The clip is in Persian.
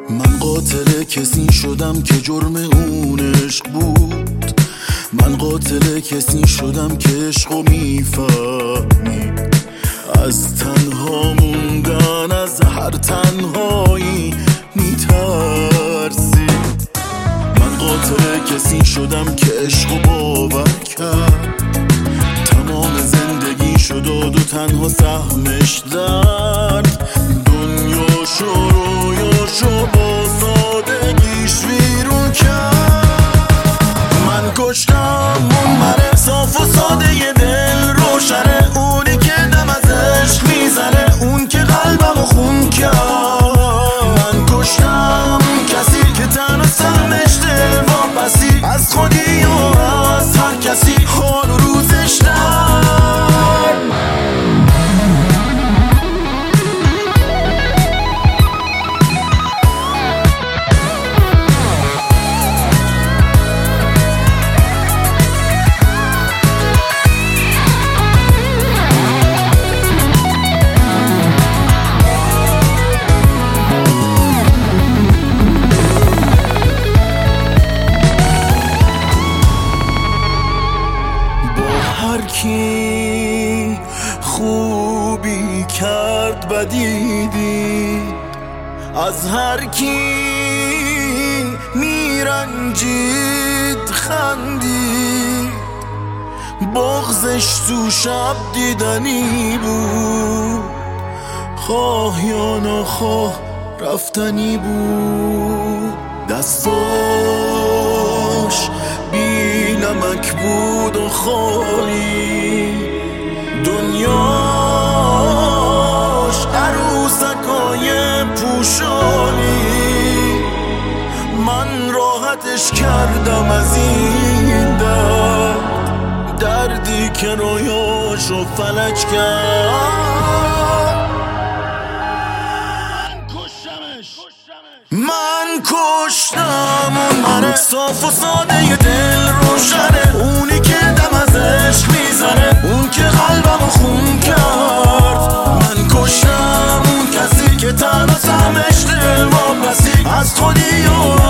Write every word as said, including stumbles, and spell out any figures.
من قاتل کسی شدم که جرم اون عشق بود. من قاتل کسی شدم که عشقو میفهمید. از تنها موندن از هر تنهایی میترسید. من قاتل کسی شدم که عشقو باور کرد. تمام زندگی شد و دو تنها سهمش درد. دنیاشو رویاشو با سادگیش ویرون کرد. من کشتم اون مره صاف و ساده ی دل روشنه، اونی که دم از عشق میزنه، اون که قلبمو خون کرد. من کشتم کسی که تنها سهمش دل واپسی از خودی و از هر کسی حال و روزش در. هر کی خوبی کرد بدی دید، از هر کی میرنجید خندید. بغضش تو شب دیدنی بود، خواه یا نخواه رفتنی بود. دستاش بی نمک بود و خالی، دنیاش عروسکای پوشالی. من راحتش کردم از این درد، دردی که رویاشو فلج کرد. من کشتم اون مره صاف و ساده ی دل روشنه، اونی که دم از عشق میزنه، اون که قلبمو خون کرد. من کشتم اون کسی که تنها سهمش دل واپسی از خودی و